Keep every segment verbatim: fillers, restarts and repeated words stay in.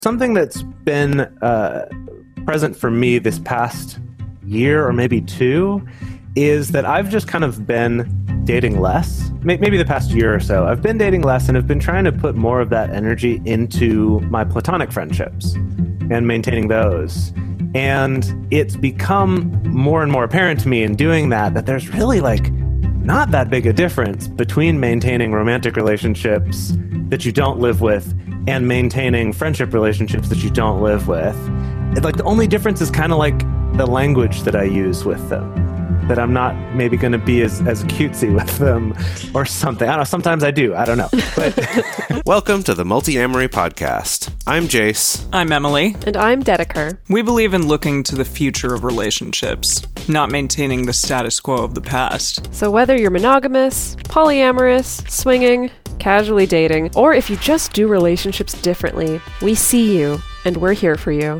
Something that's been uh, present for me this past year or maybe two is that I've just kind of been dating less. Maybe the past year or so. I've been dating less and have been trying to put more of that energy into my platonic friendships and maintaining those. And it's become more and more apparent to me in doing that, that there's really like not that big a difference between maintaining romantic relationships that you don't live with and maintaining friendship relationships that you don't live with. It, like the only difference is kind of like the language that I use with them. That I'm not maybe going to be as, as cutesy with them or something. I don't know. Sometimes I do. I don't know. But welcome to the Multi-Amory Podcast. I'm Jace. I'm Emily. And I'm Dedeker. We believe in looking to the future of relationships, not maintaining the status quo of the past. So whether you're monogamous, polyamorous, swinging, casually dating, or if you just do relationships differently, we see you and we're here for you.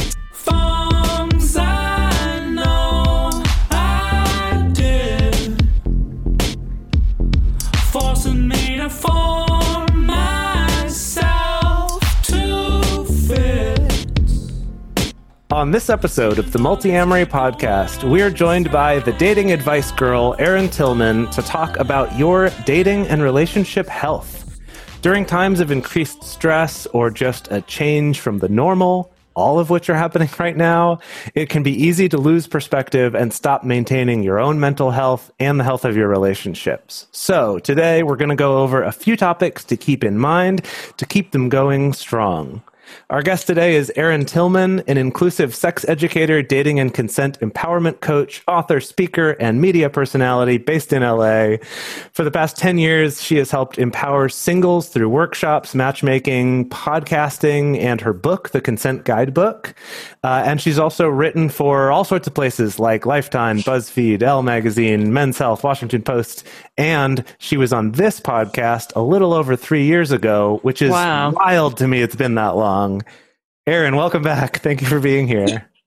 On this episode of the Multi-Amory Podcast, we are joined by the dating advice girl, Erin Tillman, to talk about your dating and relationship health. During times of increased stress or just a change from the normal, all of which are happening right now, it can be easy to lose perspective and stop maintaining your own mental health and the health of your relationships. So today we're going to go over a few topics to keep in mind to keep them going strong. Our guest today is Erin Tillman, an inclusive sex educator, dating and consent empowerment coach, author, speaker, and media personality based in L A. For the past ten years, she has helped empower singles through workshops, matchmaking, podcasting, and her book, The Consent Guidebook. Uh, and she's also written for all sorts of places like Lifetime, BuzzFeed, Elle Magazine, Men's Health, Washington Post, and she was on this podcast a little over three years ago, which is wow. wild to me. It's been that long. Erin, welcome back. Thank you for being here.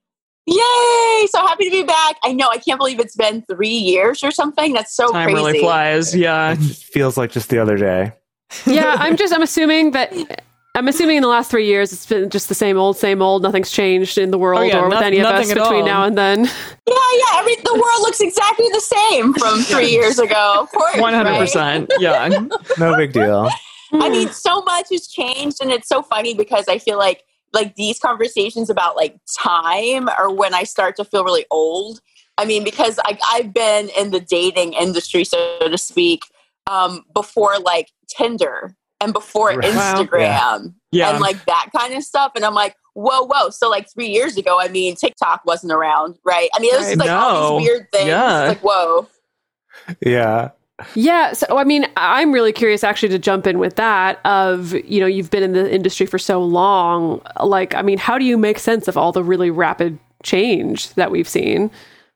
Yay! So happy to be back. I know, I can't believe it's been three years or something. That's so Time crazy. really flies, yeah. It just feels like just the other day. Yeah, I'm just, I'm assuming that, I'm assuming in the last three years, it's been just the same old, same old. Nothing's changed in the world oh, yeah, or with no, any of us between all. now and then. Yeah, yeah. Every, the world looks exactly the same from three years ago. Of course, one hundred percent, right? yeah. No big deal. I mean, so much has changed, and it's so funny because I feel like like these conversations about like time are when I start to feel really old. I mean, because I, I've been in the dating industry, so to speak, um, before like Tinder and before Right. Instagram Yeah. Yeah. and like that kind of stuff. And I'm like, whoa, whoa. So like three years ago, I mean, TikTok wasn't around, right? I mean, it was just like all know. these weird things. Yeah. Like, whoa. Yeah. Yeah. So, I mean, I'm really curious actually to jump in with that of, you know, you've been in the industry for so long. Like, I mean, how do you make sense of all the really rapid change that we've seen?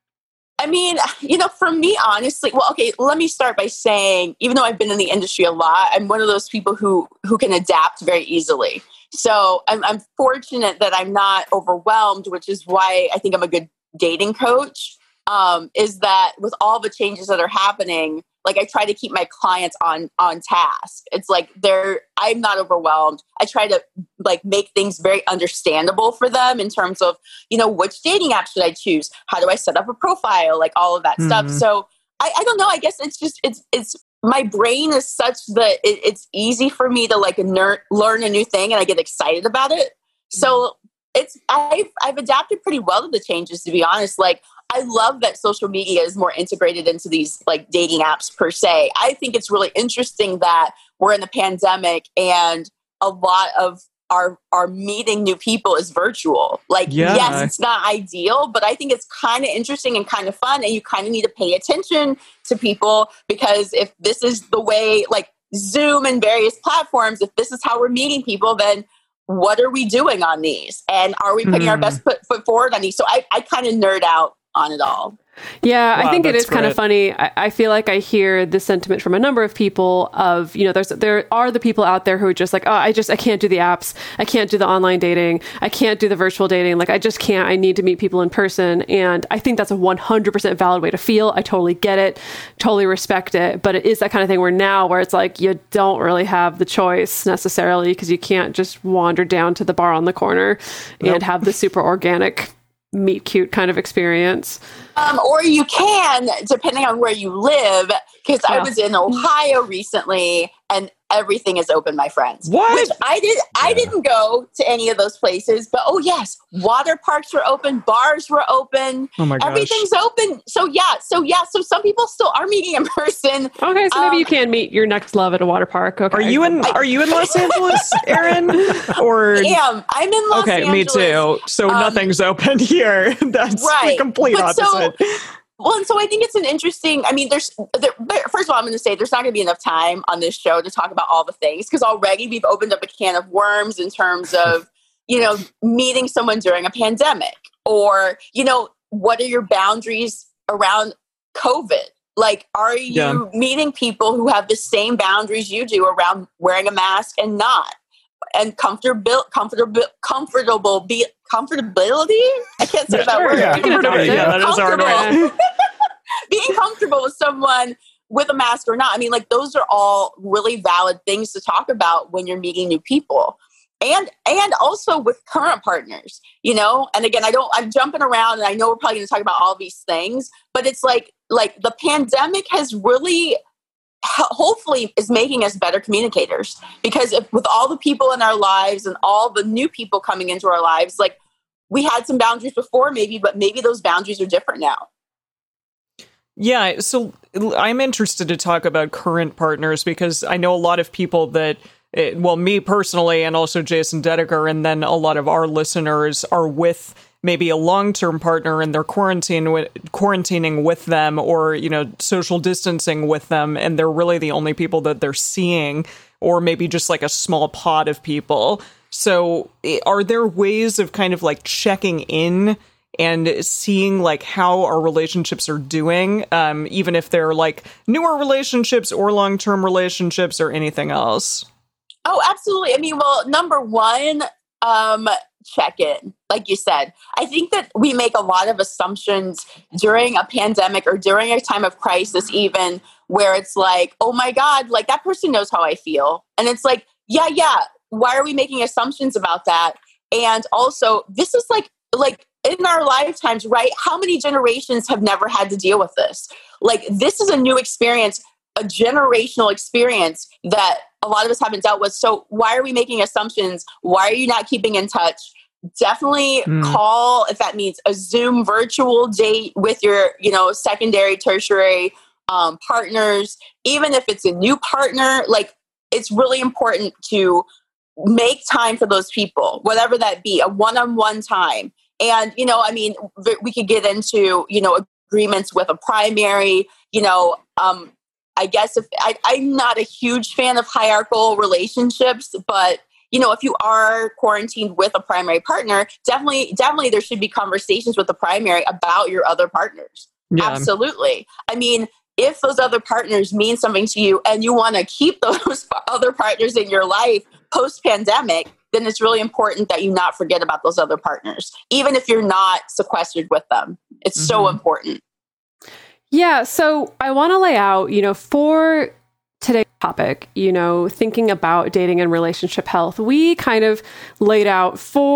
I mean, you know, for me, honestly, well, okay, let me start by saying, even though I've been in the industry a lot, I'm one of those people who, who can adapt very easily. So I'm, I'm fortunate that I'm not overwhelmed, which is why I think I'm a good dating coach, um, is that with all the changes that are happening, like I try to keep my clients on, on task. It's like they're, I'm not overwhelmed. I try to like make things very understandable for them in terms of, you know, which dating app should I choose? How do I set up a profile? Like all of that mm-hmm. stuff. So I, I don't know. I guess it's just, it's, it's, my brain is such that it, it's easy for me to like ner- learn a new thing and I get excited about it. So it's, I've, I've adapted pretty well to the changes, to be honest. Like, I love that social media is more integrated into these like dating apps per se. I think it's really interesting that we're in the pandemic and a lot of our our meeting new people is virtual. Like, yeah. yes, it's not ideal, but I think it's kind of interesting and kind of fun. And you kind of need to pay attention to people because if this is the way, like Zoom and various platforms, if this is how we're meeting people, then what are we doing on these? And are we putting mm. our best foot, foot forward on these? So I, I kind of nerd out on it all. Yeah, Wow, I think it that's is kind of great. funny. I, I feel like I hear this sentiment from a number of people of, you know, there's there are the people out there who are just like, oh, I just, I can't do the apps. I can't do the online dating. I can't do the virtual dating. Like, I just can't. I need to meet people in person. And I think that's a one hundred percent valid way to feel. I totally get it, totally respect it. But it is that kind of thing where now where it's like, you don't really have the choice necessarily because you can't just wander down to the bar on the corner Nope. and have the super organic meet cute kind of experience. Um, or you can, depending on where you live, because I Yeah. was in Ohio recently, and everything is open, my friends. What? Which I did. I didn't go to any of those places, but oh yes, water parks were open, bars were open, Oh my gosh. everything's open. So yeah, so yeah, so some people still are meeting in person. Okay, so maybe Um, you can meet your next love at a water park. Okay. Are you in Are you in Los Angeles, Erin? Or Am I'm in Los okay, Angeles. me too. So Um, nothing's open here. That's right. the complete But so- opposite. Well, and so I think it's an interesting, I mean, there's, there, but first of all, I'm going to say there's not going to be enough time on this show to talk about all the things because already we've opened up a can of worms in terms of, you know, meeting someone during a pandemic or, you know, what are your boundaries around COVID? Like, are you Yeah. meeting people who have the same boundaries you do around wearing a mask and not? And comfortable, comfortable, comfortable, be comfortability. I can't say Yeah, that sure, word. yeah. You can adopt it. Yeah, that is a hard Comfortable. word. Being comfortable with someone with a mask or not. I mean, like those are all really valid things to talk about when you're meeting new people. And and also with current partners, you know, and again, I don't I'm jumping around and I know we're probably gonna talk about all these things, but it's like like the pandemic has really hopefully is making us better communicators because if, with all the people in our lives and all the new people coming into our lives, like we had some boundaries before maybe, but maybe those boundaries are different now. Yeah, so I'm interested to talk about current partners because I know a lot of people that, eh, well, me personally and also Jason Dedeker and then a lot of our listeners are with maybe a long-term partner and they're quarantine wi- quarantining with them or, you know, social distancing with them and they're really the only people that they're seeing or maybe just like a small pod of people. So eh, are there ways of kind of like checking in and seeing like how our relationships are doing, um, even if they're like newer relationships or long-term relationships or anything else? Oh, absolutely. I mean, well, number one, um, check in. Like you said, I think that we make a lot of assumptions during a pandemic or during a time of crisis, even where it's like, oh my God, like that person knows how I feel. And it's like, yeah, yeah. Why are we making assumptions about that? And also, this is like, like, in our lifetimes, right? How many generations have never had to deal with this? Like, this is a new experience, a generational experience that a lot of us haven't dealt with. So why are we making assumptions? Why are you not keeping in touch? Definitely Mm. call if that means a Zoom virtual date with your, you know, secondary, tertiary um, partners. Even if it's a new partner, like it's really important to make time for those people, whatever that be, a one-on-one time. And, you know, I mean, we could get into, you know, agreements with a primary, you know, um, I guess if I, I'm not a huge fan of hierarchical relationships, but, you know, if you are quarantined with a primary partner, definitely, definitely there should be conversations with the primary about your other partners. Yeah. Absolutely. I mean, if those other partners mean something to you and you want to keep those other partners in your life post-pandemic, then it's really important that you not forget about those other partners, even if you're not sequestered with them. It's mm-hmm. so important. Yeah. So I want to lay out, you know, for today's topic, you know, thinking about dating and relationship health, we kind of laid out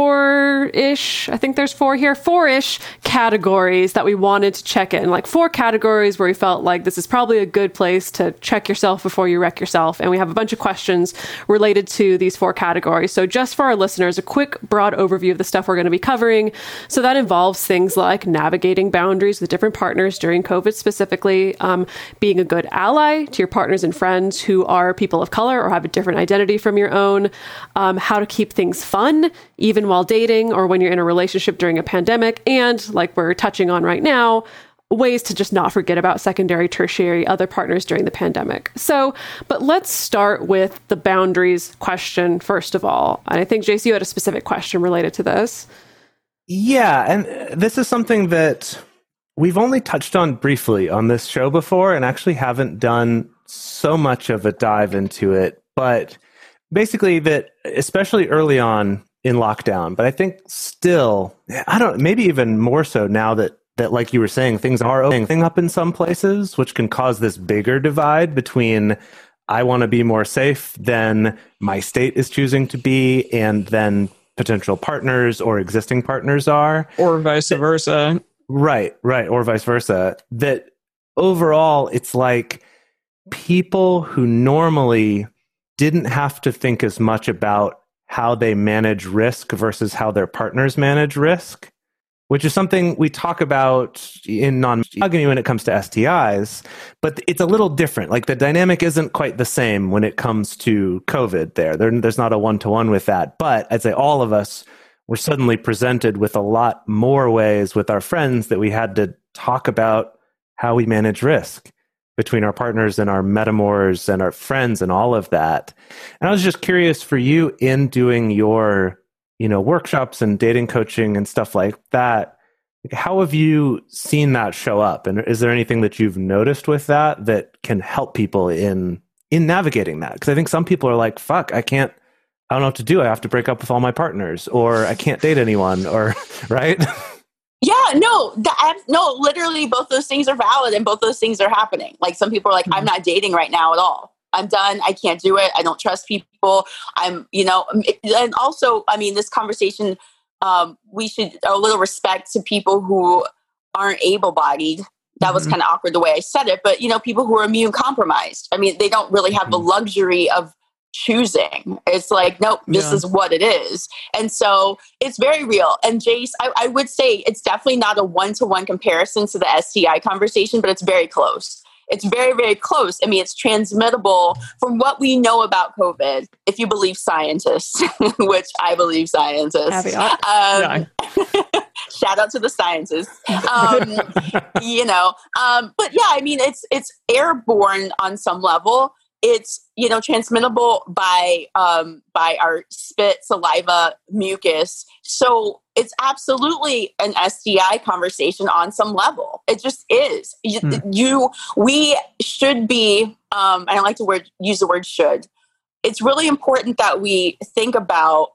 four-ish, I think there's four here, four-ish categories that we wanted to check in, like four categories where we felt like this is probably a good place to check yourself before you wreck yourself. And we have a bunch of questions related to these four categories. So just for our listeners, a quick broad overview of the stuff we're going to be covering. So that involves things like navigating boundaries with different partners during COVID specifically, um, being a good ally to your partners and friends who are people of color or have a different identity from your own, um, how to keep things fun, even while dating or when you're in a relationship during a pandemic, and like we're touching on right now, ways to just not forget about secondary, tertiary, other partners during the pandemic. So, but let's start with the boundaries question first of all. And I think, Jace, you had a specific question related to this. Yeah, and this is something that we've only touched on briefly on this show before and actually haven't done so much of a dive into it. But basically that, especially early on in lockdown, but I think still, I don't, maybe even more so now that, that like you were saying, things are opening up in some places, which can cause this bigger divide between I want to be more safe than my state is choosing to be, and then potential partners or existing partners are. Or vice versa. Right, right. Or vice versa. That overall, it's like people who normally didn't have to think as much about how they manage risk versus how their partners manage risk, which is something we talk about in non-monogamy when it comes to S T Is, but it's a little different. Like the dynamic isn't quite the same when it comes to COVID there. there there's not a one-to-one with that. But I'd say all of us were suddenly presented with a lot more ways with our friends that we had to talk about how we manage risk between our partners and our metamors and our friends and all of that. And I was just curious for you in doing your, you know, workshops and dating coaching and stuff like that, how have you seen that show up? And is there anything that you've noticed with that that can help people in, in navigating that? Because I think some people are like, fuck, I can't, I don't know what to do. I have to break up with all my partners, or I can't date anyone, or, right? Yeah, no, that, no, literally both those things are valid and both those things are happening. Like some people are like, mm-hmm. I'm not dating right now at all. I'm done. I can't do it. I don't trust people. I'm, you know, and also, I mean, this conversation, um, we should a little respect to people who aren't able-bodied. That mm-hmm. was kind of awkward the way I said it, but you know, people who are immune compromised. I mean, they don't really have mm-hmm. the luxury of choosing. It's like, nope, this yeah. is what it is. And so it's very real. And Jace, I, I would say it's definitely not a one-to-one comparison to the S T I conversation, but it's very close. It's very, very close. I mean, it's transmittable from what we know about COVID, if you believe scientists, which I believe scientists. Um, yeah. Shout out to the scientists. Um, you know, um, but yeah, I mean, it's it's airborne on some level. It's, you know, transmittable by um, by our spit, saliva, mucus. So it's absolutely an S T I conversation on some level. It just is. You, hmm. you we should be, um, I don't like to word, use the word should. It's really important that we think about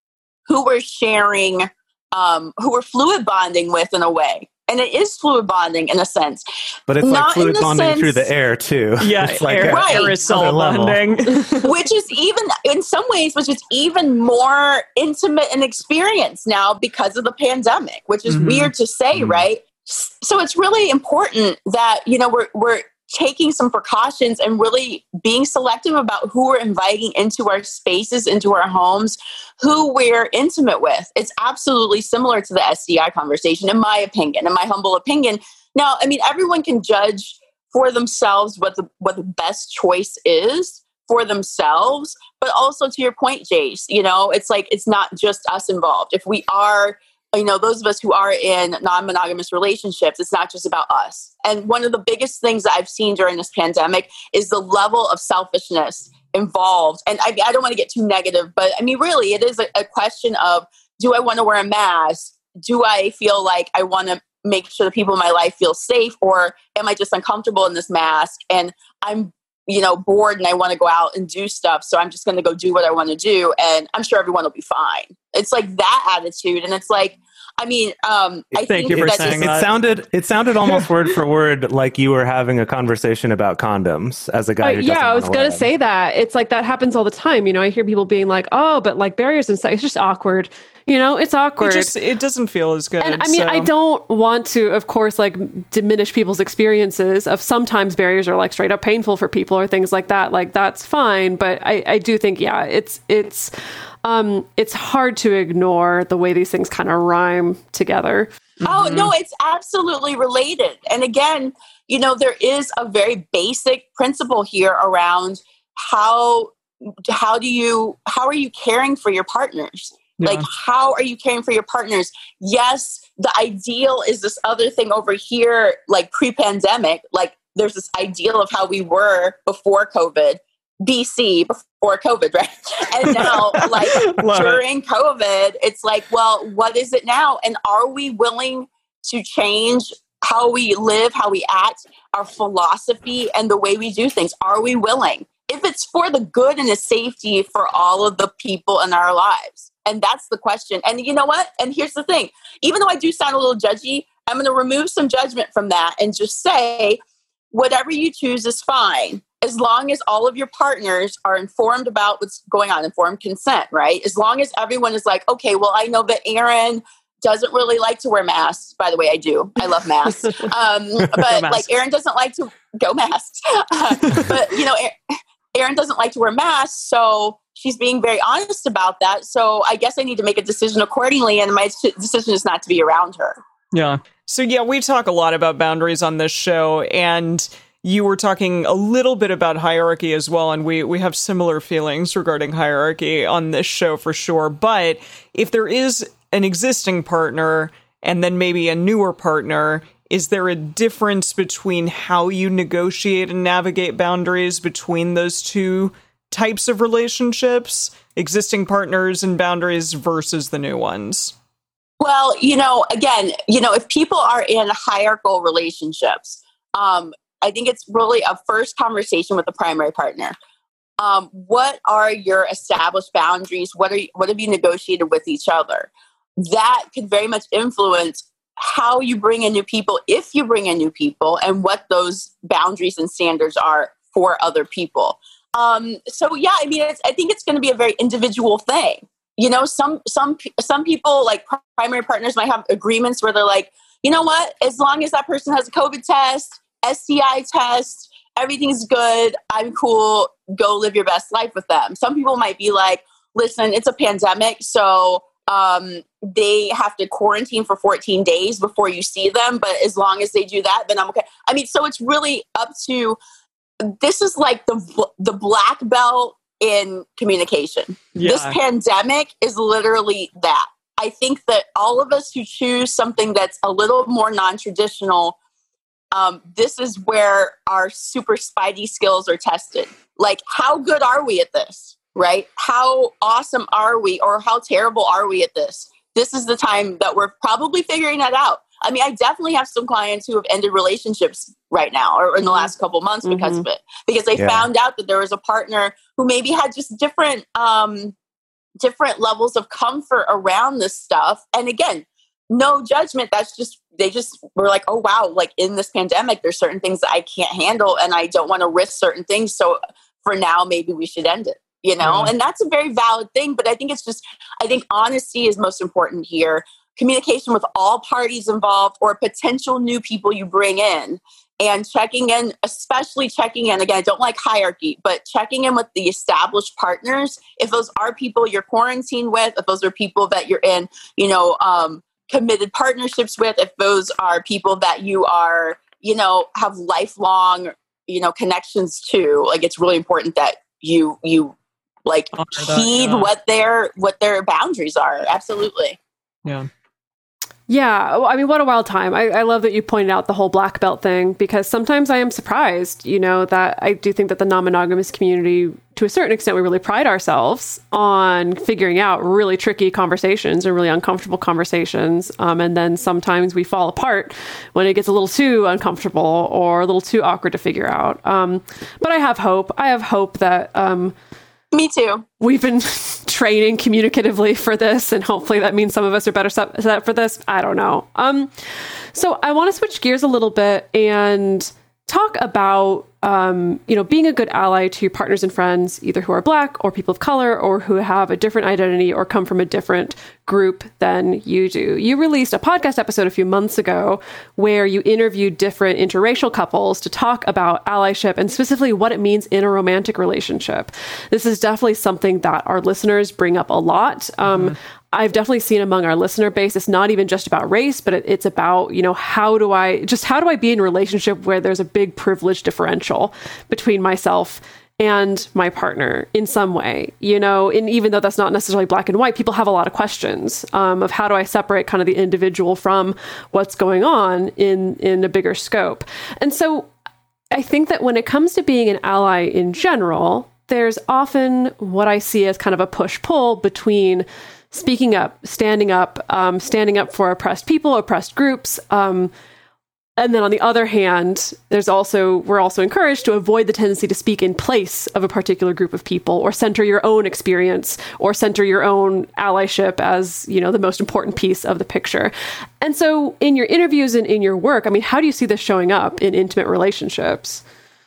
who we're sharing, um, who we're fluid bonding with in a way. And it is fluid bonding in a sense. But it's Not like fluid bonding sense, through the air, too. Yeah, it's like air, a, right. aerosol bonding. Which is even, in some ways, which is even more intimate and experienced now because of the pandemic, which is mm-hmm. weird to say, mm-hmm. right? So it's really important that, you know, we're we're taking some precautions and really being selective about who we're inviting into our spaces, into our homes, who we're intimate with. It's absolutely similar to the S T I conversation, in my opinion, in my humble opinion. Now, I mean, everyone can judge for themselves what the what the best choice is for themselves, but also to your point, Jace, you know, it's like, it's not just us involved. If we are, you know, those of us who are in non-monogamous relationships, it's not just about us. And one of the biggest things that I've seen during this pandemic is the level of selfishness involved. And I, I don't want to get too negative, but I mean, really, it is a, a question of, do I want to wear a mask? Do I feel like I want to make sure the people in my life feel safe? Or am I just uncomfortable in this mask? And I'm, you know, bored and I want to go out and do stuff. So I'm just going to go do what I want to do. And I'm sure everyone will be fine. It's like that attitude. And it's like, I mean, um, I Thank think you for that saying just, it sounded it sounded almost word for word like you were having a conversation about condoms as a guy. Who uh, yeah, I was going to say that. It's like that happens all the time. You know, I hear people being like, "Oh, but like barriers and stuff, it's just awkward." You know, it's awkward. It, just, it doesn't feel as good. And I mean, so. I don't want to, of course, like diminish people's experiences of sometimes barriers are like straight up painful for people or things like that. Like that's fine, but I, I do think, yeah, it's it's. Um, it's hard to ignore the way these things kind of rhyme together. Oh, mm-hmm. no, it's absolutely related. And again, you know, there is a very basic principle here around how, how do you, how are you caring for your partners? Yeah. Like, how are you caring for your partners? Yes, the ideal is this other thing over here, like pre-pandemic, like there's this ideal of how we were before COVID. B C, before COVID, right? And now, like, during it. COVID, it's like, well, what is it now? And are we willing to change how we live, how we act, our philosophy, and the way we do things. Are we willing? If it's for the good and the safety for all of the people in our lives. And that's the question. And you know what? And here's the thing. Even though I do sound a little judgy, I'm going to remove some judgment from that and just say, whatever you choose is fine. As long as all of your partners are informed about what's going on, informed consent, right? As long as everyone is like, okay, well, I know that Erin doesn't really like to wear masks. By the way, I do. I love masks. Um, but like Erin doesn't like to go masks. Uh, but, you know, Erin doesn't like to wear masks. So she's being very honest about that. So I guess I need to make a decision accordingly. And my decision is not to be around her. Yeah. So, yeah, we talk a lot about boundaries on this show, and you were talking a little bit about hierarchy as well, and we, we have similar feelings regarding hierarchy on this show for sure. But if there is an existing partner and then maybe a newer partner, is there a difference between how you negotiate and navigate boundaries between those two types of relationships, existing partners and boundaries versus the new ones? Well, you know, again, you know, if people are in hierarchical relationships, um, I think it's really a first conversation with the primary partner. Um, what are your established boundaries? What are you, what have you negotiated with each other? That could very much influence how you bring in new people, if you bring in new people, and what those boundaries and standards are for other people. Um, so, yeah, I mean, it's, I think it's going to be a very individual thing. You know, some some some people, like primary partners, might have agreements where they're like, you know what, as long as that person has a COVID test, S T I test, everything's good, I'm cool, go live your best life with them. Some people might be like, listen, it's a pandemic, so um, they have to quarantine for fourteen days before you see them, but as long as they do that, then I'm okay. I mean, so it's really up to, this is like the the black belt in communication. Yeah. This pandemic is literally that. I think that all of us who choose something that's a little more non-traditional, um, this is where our super spidey skills are tested. Like, how good are we at this, right? How awesome are we, or how terrible are we at this? This is the time that we're probably figuring that out. I mean, I definitely have some clients who have ended relationships right now or in the last couple months mm-hmm. because of it, because they yeah. found out that there was a partner who maybe had just different, um, different levels of comfort around this stuff. And again, no judgment. That's just, they just were like, oh, wow, like in this pandemic, there's certain things that I can't handle and I don't want to risk certain things. So for now, maybe we should end it, you know? Mm-hmm. And that's a very valid thing. But I think it's just, I think honesty is most important here. Communication with all parties involved or potential new people you bring in, and checking in, especially checking in, again, I don't like hierarchy, but checking in with the established partners. If those are people you're quarantined with, if those are people that you're in, you know, um, committed partnerships with, if those are people that you are, you know, have lifelong, you know, connections to, like, it's really important that you, you like oh, heed yeah. what their, what their boundaries are. Absolutely. Yeah. Yeah, I mean, what a wild time. I, I love that you pointed out the whole black belt thing, because sometimes I am surprised, you know, that I do think that the non-monogamous community, to a certain extent, we really pride ourselves on figuring out really tricky conversations and really uncomfortable conversations. Um, and then sometimes we fall apart when it gets a little too uncomfortable or a little too awkward to figure out. Um, but I have hope. I have hope that... Um, Me too. We've been training communicatively for this, and hopefully that means some of us are better set up for this. I don't know. Um, so I want to switch gears a little bit and talk about, um, you know, being a good ally to your partners and friends, either who are Black or people of color, or who have a different identity or come from a different group than you do. You released a podcast episode a few months ago where you interviewed different interracial couples to talk about allyship and specifically what it means in a romantic relationship. This is definitely something that our listeners bring up a lot. Um, mm-hmm. I've definitely seen among our listener base, it's not even just about race, but it, it's about, you know, how do I, just how do I be in a relationship where there's a big privilege differential between myself and my partner in some way, you know, and even though that's not necessarily black and white, people have a lot of questions um, of how do I separate kind of the individual from what's going on in, in a bigger scope. And so I think that when it comes to being an ally in general, there's often what I see as kind of a push-pull between speaking up, standing up, um, standing up for oppressed people, oppressed groups, um, And then on the other hand, there's also, we're also encouraged to avoid the tendency to speak in place of a particular group of people or center your own experience or center your own allyship as, you know, the most important piece of the picture. And so in your interviews and in your work, I mean, how do you see this showing up in intimate relationships?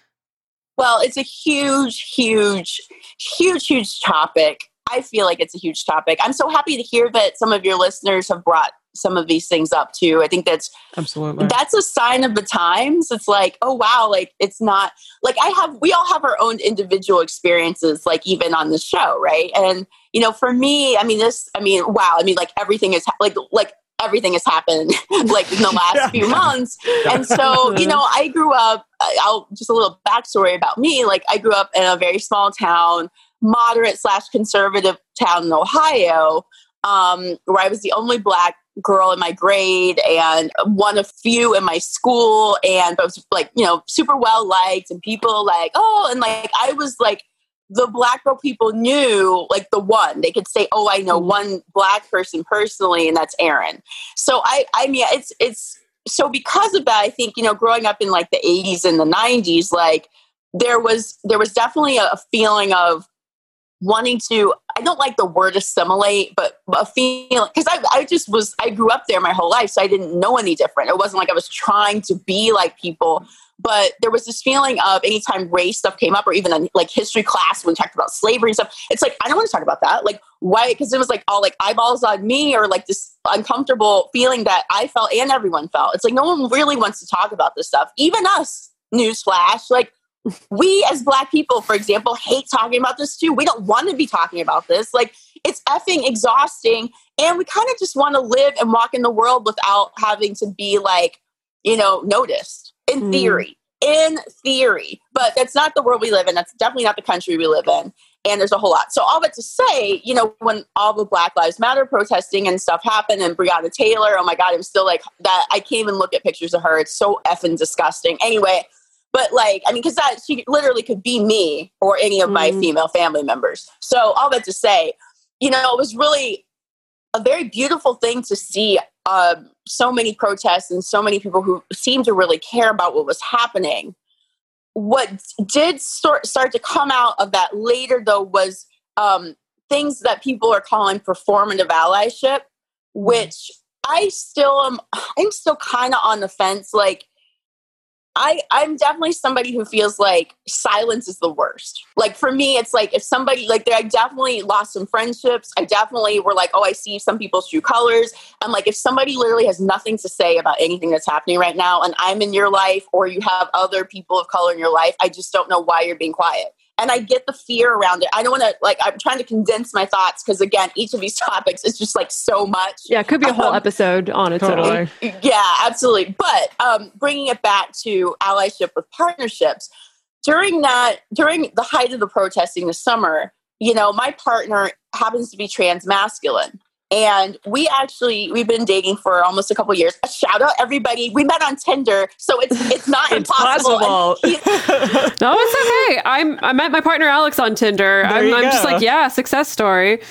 Well, it's a huge, huge, huge, huge topic. I feel like it's a huge topic. I'm so happy to hear that some of your listeners have brought some of these things up too. I think that's absolutely that's a sign of the times. It's like, oh wow, like it's not like I have we all have our own individual experiences, like even on the show, right? And you know, for me, I mean this I mean, wow, I mean like everything is like like everything has happened like in the last yeah. few months. And so, you know, I grew up I'll just a little backstory about me. Like I grew up in a very small town, moderate slash conservative town in Ohio, um, where I was the only Black girl in my grade and one of few in my school, and I was like, you know, super well liked, and people like, oh, and like I was like the Black girl people knew, like the one they could say, oh, I know one Black person personally, and that's Erin. So I, I mean, it's it's so because of that, I think, you know, growing up in like the eighties and the nineties, like there was there was definitely a, a feeling of wanting to, I don't like the word assimilate, but a feeling, because I, I just was, I grew up there my whole life, so I didn't know any different. It wasn't like I was trying to be like people, but there was this feeling of anytime race stuff came up, or even in like history class when we talked about slavery and stuff, it's like, I don't want to talk about that. Like, why? Because it was like all like eyeballs on me, or like this uncomfortable feeling that I felt and everyone felt. It's like, no one really wants to talk about this stuff. Even us, newsflash, like, we as Black people, for example, hate talking about this too. We don't want to be talking about this. Like, it's effing exhausting. And we kind of just want to live and walk in the world without having to be like, you know, noticed in mm. theory, in theory. But that's not the world we live in. That's definitely not the country we live in. And there's a whole lot. So all that to say, you know, when all the Black Lives Matter protesting and stuff happened, and Breonna Taylor, oh my God, I'm still like that. I can't even look at pictures of her. It's so effing disgusting. Anyway, but like, I mean, because that she literally could be me or any of my mm. female family members. So all that to say, you know, it was really a very beautiful thing to see um, so many protests and so many people who seemed to really care about what was happening. What did start, start to come out of that later, though, was um, things that people are calling performative allyship, which I still am, I'm still kind of on the fence. Like, I, I'm definitely somebody who feels like silence is the worst. Like for me, it's like if somebody like I definitely lost some friendships. I definitely were like, oh, I see some people's true colors. I'm like, if somebody literally has nothing to say about anything that's happening right now, and I'm in your life, or you have other people of color in your life, I just don't know why you're being quiet. And I get the fear around it. I don't want to, like, I'm trying to condense my thoughts because, again, each of these topics is just, like, so much. Yeah, it could be a whole um, episode on its totally. own. Yeah, absolutely. But um, bringing it back to allyship with partnerships, during that, during the height of the protesting this summer, you know, my partner happens to be trans-masculine. And we actually, we've been dating for almost a couple of years. A shout out, everybody. We met on Tinder, so it's it's not it's impossible. Possible. No, it's okay. I'm I met my partner Alex on Tinder. There I'm, you I'm go. just like, yeah, success story.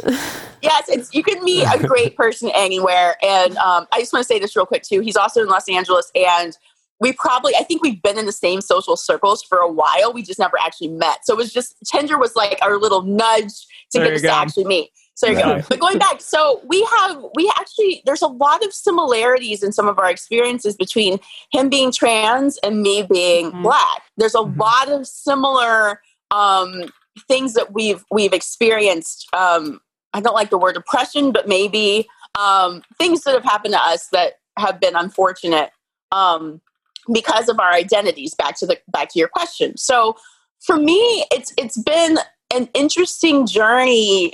Yes, it's you can meet a great person anywhere. And um, I just want to say this real quick too. He's also in Los Angeles, and we probably, I think we've been in the same social circles for a while. We just never actually met. So it was just, Tinder was like our little nudge to There get you us go. to actually meet. So there you go. But going back, so we have, we actually, there's a lot of similarities in some of our experiences between him being trans and me being Mm-hmm. Black. There's a Mm-hmm. lot of similar um, things that we've, we've experienced. Um, I don't like the word oppression, but maybe um, things that have happened to us that have been unfortunate um, because of our identities. Back to the, back to your question. So for me, it's, it's been an interesting journey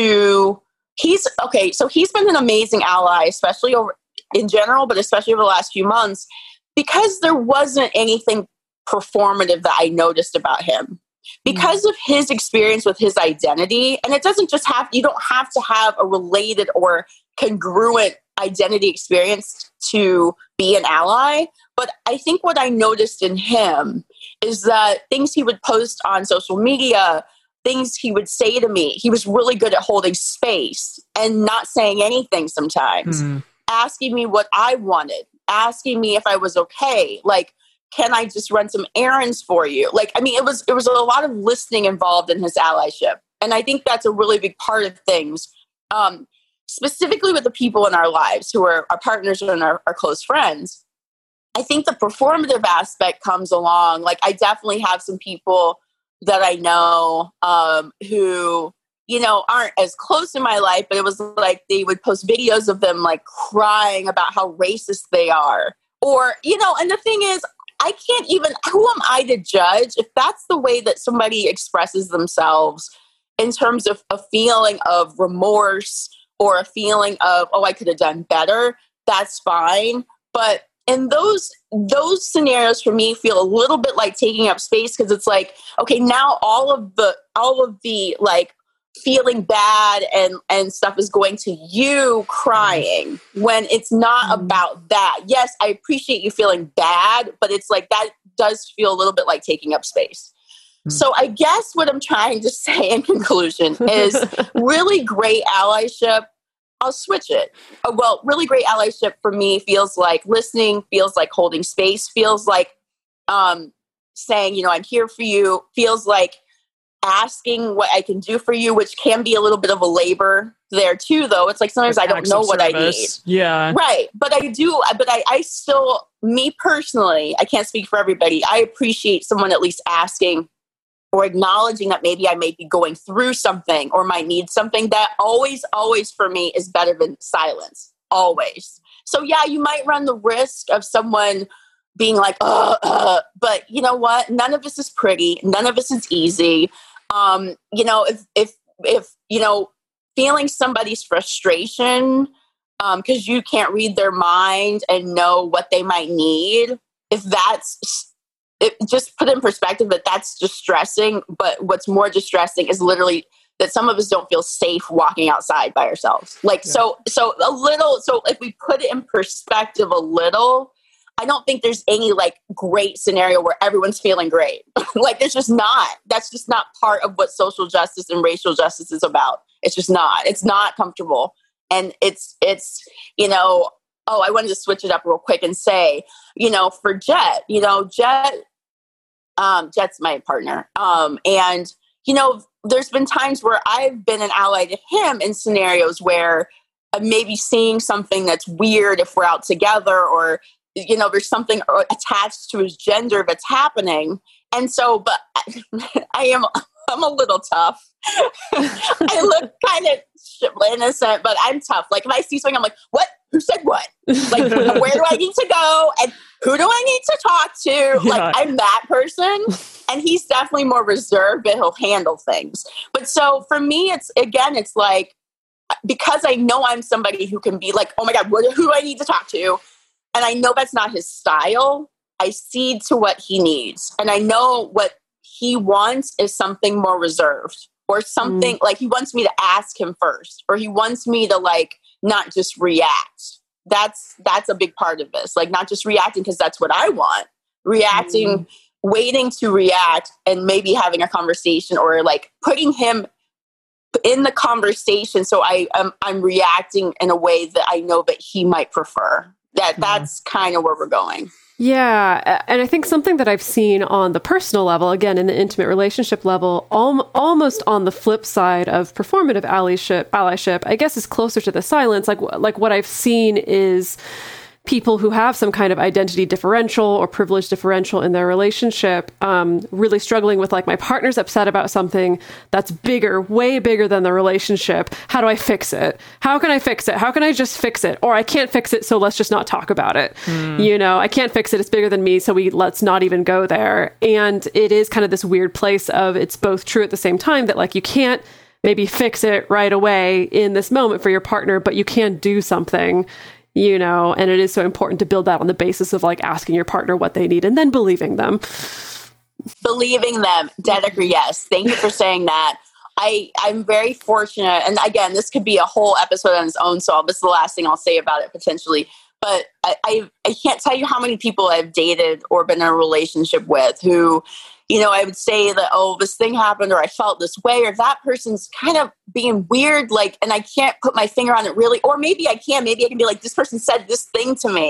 to he's okay. So he's been an amazing ally, especially over in general, but especially over the last few months, because there wasn't anything performative that I noticed about him because mm. of his experience with his identity. And it doesn't just have, you don't have to have a related or congruent identity experience to be an ally. But I think what I noticed in him is that things he would post on social media, things he would say to me, he was really good at holding space and not saying anything sometimes, mm. asking me what I wanted, asking me if I was okay. Like, can I just run some errands for you? Like, I mean, it was, it was a lot of listening involved in his allyship. And I think that's a really big part of things, um, specifically with the people in our lives who are our partners and our, our close friends. I think the performative aspect comes along. Like, I definitely have some people that I know um, who, you know, aren't as close in my life, but it was like they would post videos of them like crying about how racist they are. Or, you know, and the thing is, I can't even, who am I to judge if that's the way that somebody expresses themselves in terms of a feeling of remorse or a feeling of, oh, I could have done better. That's fine. But and those those scenarios for me feel a little bit like taking up space, because it's like, okay, now all of the all of the like feeling bad and and stuff is going to you crying when it's not mm. about that. Yes, I appreciate you feeling bad, but it's like that does feel a little bit like taking up space. Mm. So I guess what I'm trying to say in conclusion is really great allyship. I'll switch it. Uh, well, really great allyship for me feels like listening, feels like holding space, feels like um, saying, you know, I'm here for you, feels like asking what I can do for you, which can be a little bit of a labor there too, though. It's like sometimes I don't know what I need. Yeah. Right. But I do, but I, I still, me personally, I can't speak for everybody. I appreciate someone at least asking or acknowledging that maybe I may be going through something or might need something. That always, always for me is better than silence. Always. So yeah, you might run the risk of someone being like, uh, uh, but you know what? None of this is pretty. None of this is easy. Um, you know, if, if, if, you know, feeling somebody's frustration um, because you can't read their mind and know what they might need, if that's, it, just put in perspective that that's distressing, but what's more distressing is literally that some of us don't feel safe walking outside by ourselves. Like, yeah. so, so a little, so if we put it in perspective a little, I don't think there's any like great scenario where everyone's feeling great. Like, there's just not, that's just not part of what social justice and racial justice is about. It's just not, it's not comfortable. And it's, it's, you know, oh, I wanted to switch it up real quick and say, you know, for Jet, you know, Jet, um, Jet's my partner. Um, and, you know, there's been times where I've been an ally to him in scenarios where I'm maybe seeing something that's weird if we're out together, or, you know, there's something attached to his gender that's happening. And so, but I am, I'm a little tough. I look kind of innocent, but I'm tough. Like, if I see something, I'm like, what? Who said what? Like, where do I need to go? And who do I need to talk to? Yeah. Like, I'm that person. And he's definitely more reserved, but he'll handle things. But so for me, it's, again, it's like, because I know I'm somebody who can be like, oh my God, what, who do I need to talk to? And I know that's not his style. I cede to what he needs. And I know what he wants is something more reserved, or something mm. like he wants me to ask him first, or he wants me to like not just react. That's that's a big part of this. Like, not just reacting because that's what I want. Reacting, mm. waiting to react, and maybe having a conversation, or like putting him in the conversation so I am I'm reacting in a way that I know that he might prefer. That mm. that's kind of where we're going. Yeah. And I think something that I've seen on the personal level, again, in the intimate relationship level, al- almost on the flip side of performative allyship, allyship, I guess is closer to the silence. Like, like what I've seen is people who have some kind of identity differential or privilege differential in their relationship, um, really struggling with, like, my partner's upset about something that's bigger, way bigger than the relationship. How do I fix it? How can I fix it? How can I just fix it? Or I can't fix it, so let's just not talk about it. Mm. You know, I can't fix it. It's bigger than me, so we let's not even go there. And it is kind of this weird place of, it's both true at the same time that, like, you can't maybe fix it right away in this moment for your partner, but you can do something. You know, and it is so important to build that on the basis of, like, asking your partner what they need and then believing them. Believing them. Dead agree. Yes. Thank you for saying that. I, I'm very fortunate. And again, this could be a whole episode on its own. So this is the last thing I'll say about it potentially. But I, I, I can't tell you how many people I've dated or been in a relationship with who, you know, I would say that, oh, this thing happened, or I felt this way, or that person's kind of being weird, like, and I can't put my finger on it really, or maybe I can, maybe I can be like, this person said this thing to me,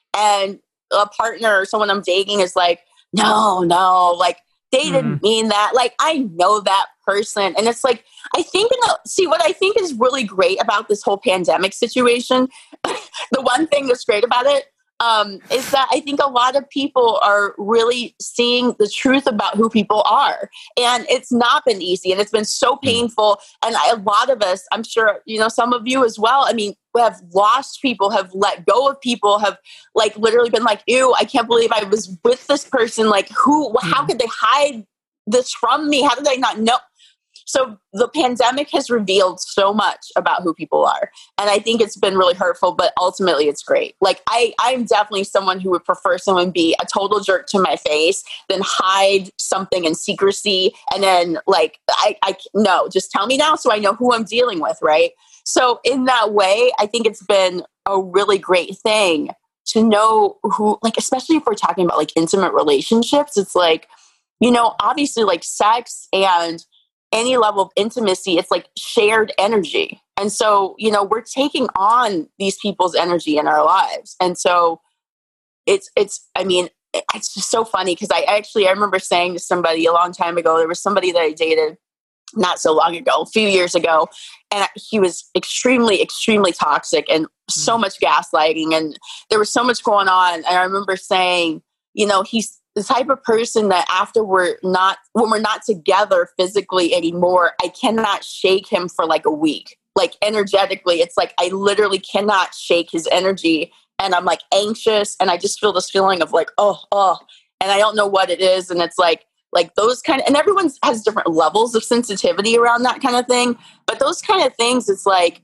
and a partner or someone I'm dating is like, no, no, like they didn't mm. mean that. Like, I know that person. And it's like, I think, in the, see, what I think is really great about this whole pandemic situation, the one thing that's great about it um, is that I think a lot of people are really seeing the truth about who people are. And it's not been easy, and it's been so painful. And I, a lot of us, I'm sure, you know, some of you as well, I mean, have lost people, have let go of people, have like literally been like, ew, I can't believe I was with this person. Like, who, how could they hide this from me? How did I not know? So the pandemic has revealed so much about who people are. And I think it's been really hurtful, but ultimately it's great. Like, I, I'm definitely someone who would prefer someone be a total jerk to my face than hide something in secrecy. And then like, I, I, no, just tell me now so I know who I'm dealing with, right? So in that way, I think it's been a really great thing to know who, like, especially if we're talking about like intimate relationships, it's like, you know, obviously like sex and any level of intimacy, it's like shared energy. And so, you know, we're taking on these people's energy in our lives. And so it's, it's, I mean, it's just so funny because I actually, I remember saying to somebody a long time ago, there was somebody that I dated not so long ago, a few years ago, and he was extremely, extremely toxic and so much gaslighting. And there was so much going on. And I remember saying, you know, he's the type of person that after we're not, when we're not together physically anymore, I cannot shake him for like a week. Like energetically, it's like I literally cannot shake his energy. And I'm like anxious, and I just feel this feeling of like, oh, oh, and I don't know what it is. And it's like, like those kind of, and everyone has different levels of sensitivity around that kind of thing. But those kind of things, it's like,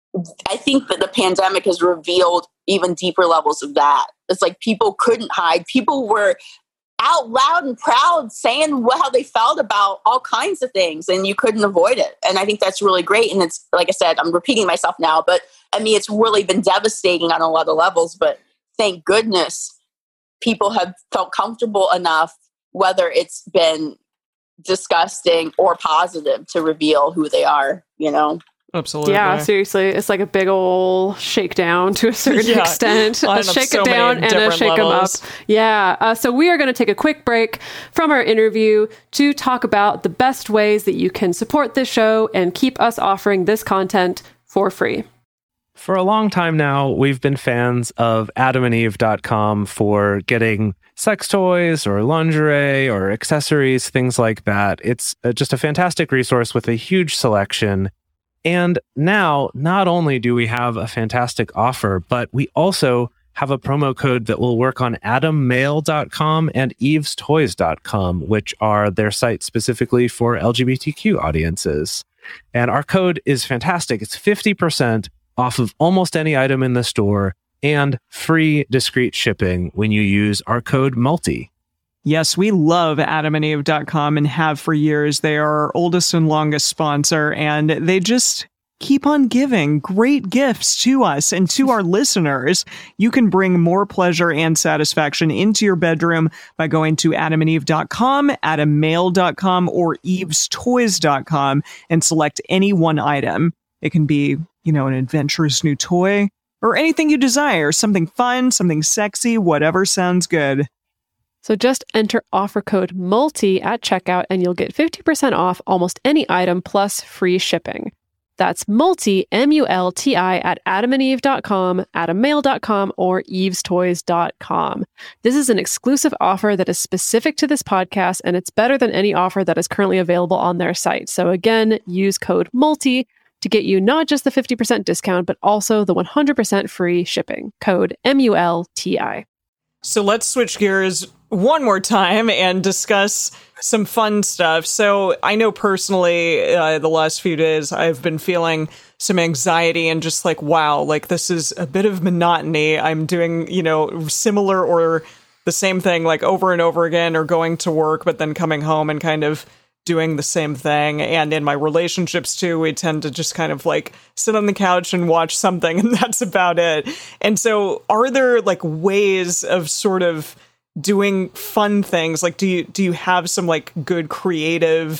I think that the pandemic has revealed even deeper levels of that. It's like people couldn't hide. People were out loud and proud saying how they felt about all kinds of things, and you couldn't avoid it. And I think that's really great. And it's, like I said, I'm repeating myself now, but I mean, it's really been devastating on a lot of levels, but thank goodness people have felt comfortable enough, whether it's been disgusting or positive, to reveal who they are, you know? Absolutely. Yeah, seriously. It's like a big old shakedown to a certain yeah, extent. A shake so it down and a shake them up. Yeah. Uh, so we are going to take a quick break from our interview to talk about the best ways that you can support this show and keep us offering this content for free. For a long time now, we've been fans of adam and eve dot com for getting sex toys or lingerie or accessories, things like that. It's just a fantastic resource with a huge selection. And now, not only do we have a fantastic offer, but we also have a promo code that will work on adam mail dot com and eves toys dot com, which are their sites specifically for L G B T Q audiences. And our code is fantastic. It's fifty percent off of almost any item in the store and free discreet shipping when you use our code MULTI. Yes, we love adam and eve dot com and have for years. They are our oldest and longest sponsor, and they just keep on giving great gifts to us and to our listeners. You can bring more pleasure and satisfaction into your bedroom by going to adam and eve dot com, adam mail dot com, or eves toys dot com and select any one item. It can be, you know, an adventurous new toy or anything you desire, something fun, something sexy, whatever sounds good. So just enter offer code MULTI at checkout and you'll get fifty percent off almost any item plus free shipping. That's MULTI, M U L T I, at adam and eve dot com, adam mail dot com, or eves toys dot com. This is an exclusive offer that is specific to this podcast, and it's better than any offer that is currently available on their site. So again, use code MULTI to get you not just the fifty percent discount, but also the one hundred percent free shipping. Code M U L T I. So let's switch gears one more time and discuss some fun stuff. So I know personally, uh, the last few days, I've been feeling some anxiety and just like, wow, like this is a bit of monotony. I'm doing, you know, similar or the same thing like over and over again, or going to work, but then coming home and kind of doing the same thing. And in my relationships too, we tend to just kind of like sit on the couch and watch something, and that's about it. And so are there like ways of sort of doing fun things? Like, do you, do you have some like good creative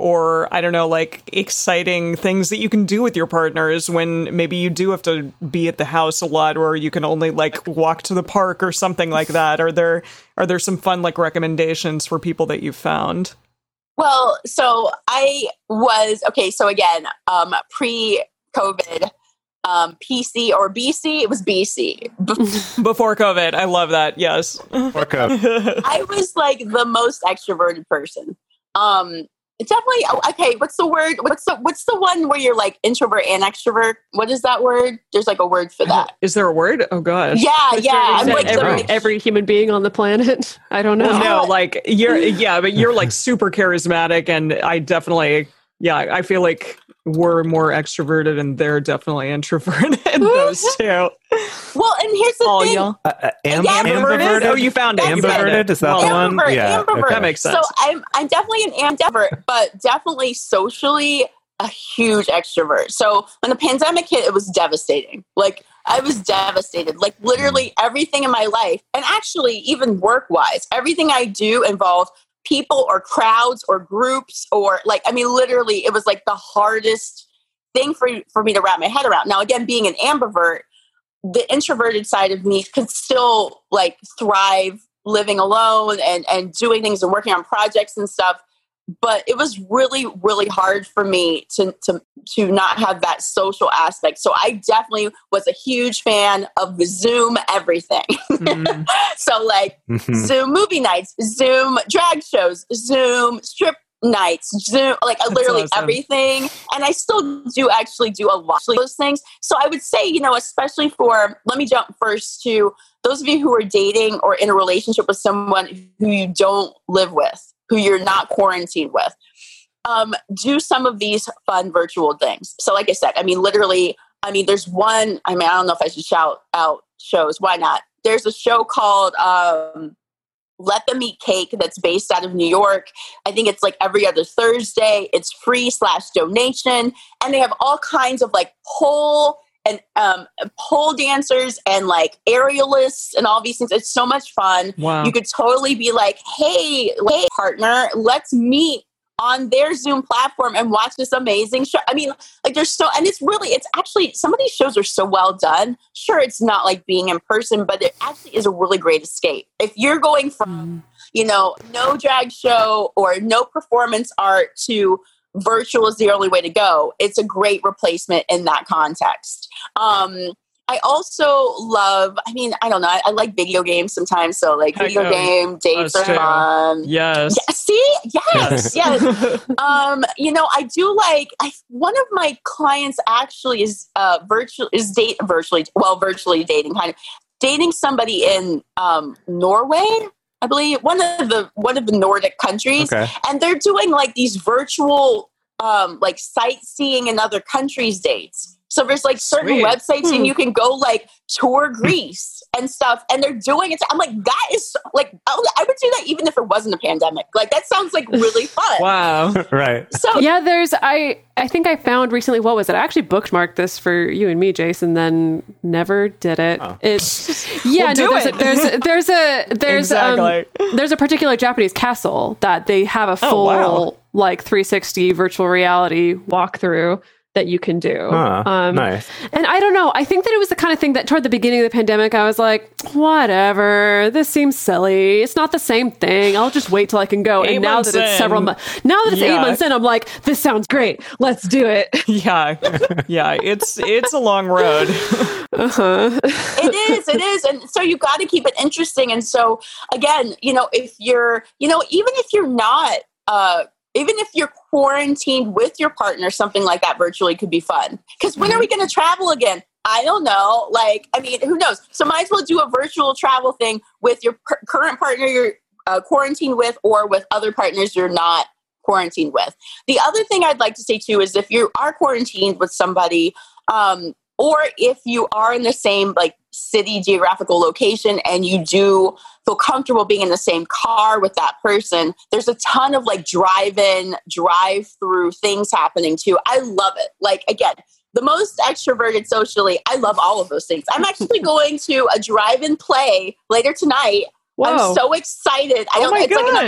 or I don't know, like exciting things that you can do with your partners when maybe you do have to be at the house a lot, or you can only like walk to the park or something like that? Are there are there some fun like recommendations for people that you've found? Well, so I was, okay, so again, um, pre-COVID, um, P C or B C, it was B C. Before COVID, I love that, yes. Before COVID. I was like the most extroverted person. Um, definitely, okay, what's the word? What's the what's the one where you're like introvert and extrovert? What is that word? There's like a word for that. Is there a word? Oh gosh. Yeah, Is yeah. there- is I'm that like every, the, every human being on the planet? I don't know. Well, no, like you're, yeah, but you're like super charismatic, and I definitely, yeah, I feel like we're more extroverted, and they're definitely introverted. Those two. well, and here's the Oh, thing. y'all. Uh, uh, am- Yeah, Ambiverted? Oh, you found it. You found Ambiverted? it. Is that Well, the one? Ambivert, Yeah, ambivert. okay. That makes sense. So I'm I'm definitely an ambivert, but definitely socially a huge extrovert. So when the pandemic hit, it was devastating. Like I was devastated. Like literally everything in my life, and actually even work wise, everything I do involved people or crowds or groups or like I mean, literally, it was like the hardest thing for for me to wrap my head around. Now, again, being an ambivert, the introverted side of me could still like thrive living alone and, and doing things and working on projects and stuff. But it was really, really hard for me to, to, to not have that social aspect. So I definitely was a huge fan of the Zoom everything. Mm. So like mm-hmm. Zoom movie nights, Zoom drag shows, Zoom strip nights, Zoom, like That's literally awesome. Everything. And I still do actually do a lot of those things. So I would say, you know, especially for, let me jump first to those of you who are dating or in a relationship with someone who you don't live with, who you're not quarantined with, um, do some of these fun virtual things. So like I said, I mean, literally, I mean, there's one, I mean, I don't know if I should shout out shows. Why not? There's a show called um, Let Them Eat Cake that's based out of New York. I think it's like every other Thursday. It's free slash donation. And they have all kinds of like pole and um, pole dancers and like aerialists and all these things. It's so much fun. Wow. You could totally be like, hey, hey, partner, let's meet on their Zoom platform and watch this amazing show. I mean, like there's so, and it's really, it's actually, some of these shows are so well done. Sure, it's not like being in person, but it actually is a really great escape. If you're going from, mm. you know, no drag show or no performance art to virtual is the only way to go, it's a great replacement in that context. Um, I also love, I mean, I don't know, I, I like video games sometimes. So like video know. game dates are fun. Yes. Yeah, see? Yes. yes. um, you know, I do like, I, one of my clients actually is uh, virtual, is date virtually, well, virtually dating, kind of dating somebody in um, Norway, I believe, one of the, one of the Nordic countries. Okay. And they're doing like these virtual, um, like sightseeing in other countries dates. So there's like certain Sweet. websites hmm. and you can go like tour Greece and stuff, and they're doing it. I'm like, that is like, I would do that even if it wasn't a pandemic. Like that sounds like really fun. Wow. Right. So yeah, there's, I, I think I found recently, what was it? I actually bookmarked this for you and me, Jason, then never did it. Oh. It's, yeah, well, no, there's, it. a, there's, a, there's a, there's, exactly. um, there's a particular Japanese castle that they have a full, oh, wow. like three sixty virtual reality walkthrough that you can do. Huh, um, nice. And I don't know, I think that it was the kind of thing that toward the beginning of the pandemic, I was like, whatever, this seems silly. It's not the same thing. I'll just wait till I can go. Eight and now that in. it's several months, now that it's Yeah. eight months in, I'm like, this sounds great. Let's do it. Yeah. Yeah. It's, it's a long road. Uh-huh. it is, it is. And so you got to keep it interesting. And so again, you know, if you're, you know, even if you're not, uh, even if you're quarantined with your partner, something like that virtually could be fun. Because when are we going to travel again? I don't know. Like, I mean, who knows? So might as well do a virtual travel thing with your per- current partner you're uh, quarantined with, or with other partners you're not quarantined with. The other thing I'd like to say too is if you are quarantined with somebody, um, or if you are in the same like city geographical location and you do feel comfortable being in the same car with that person, there's a ton of like drive-in, drive-through things happening too. I love it. Like, again, the most extroverted socially, I love all of those things. I'm actually going to a drive-in play later tonight. Whoa. I'm so excited. I Oh don't, my it's gosh. like an,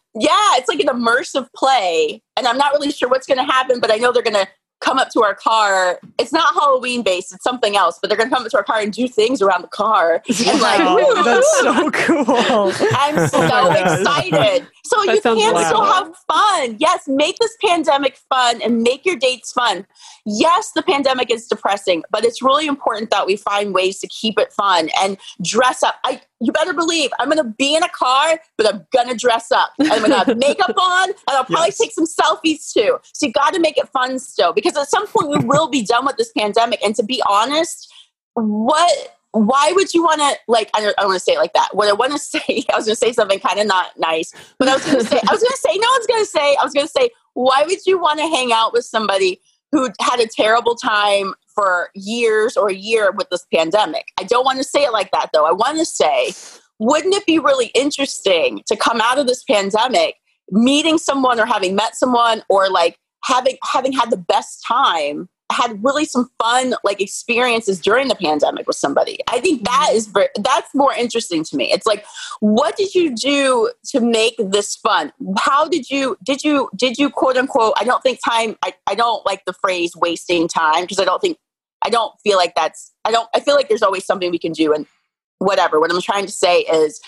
yeah, it's like an immersive play. And I'm not really sure what's going to happen, but I know they're going to come up to our car. It's not Halloween based, it's something else, but they're going to come up to our car and do things around the car. And like, wow, that's so cool. I'm so excited. So That you sounds can wild. still have fun. Yes, make this pandemic fun and make your dates fun. Yes, the pandemic is depressing, but it's really important that we find ways to keep it fun and dress up. I, you better believe I'm going to be in a car, but I'm going to dress up. I'm going to have makeup on, and I'll probably Yes. take some selfies too. So you got to make it fun still, because at some point we will be done with this pandemic. And to be honest, what... why would you want to, like, I don't, I don't want to say it like that. What I want to say, I was going to say something kind of not nice, but I was going to say, I was going to say, no one's going to say, I was going to say, why would you want to hang out with somebody who had a terrible time for years or a year with this pandemic? I don't want to say it like that, though. I want to say, wouldn't it be really interesting to come out of this pandemic meeting someone or having met someone or like having, having had the best time, had really some fun like experiences during the pandemic with somebody? I think that is very, that's more interesting to me. It's like, what did you do to make this fun? How did you, did you, did you quote unquote, I don't think time, I, I don't like the phrase wasting time, because I don't think, I don't feel like that's, I don't, I feel like there's always something we can do and whatever. What I'm trying to say is,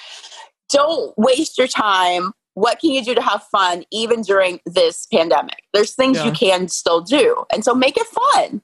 don't waste your time. What can you do to have fun even during this pandemic? There's things Yeah. you can still do. And so make it fun.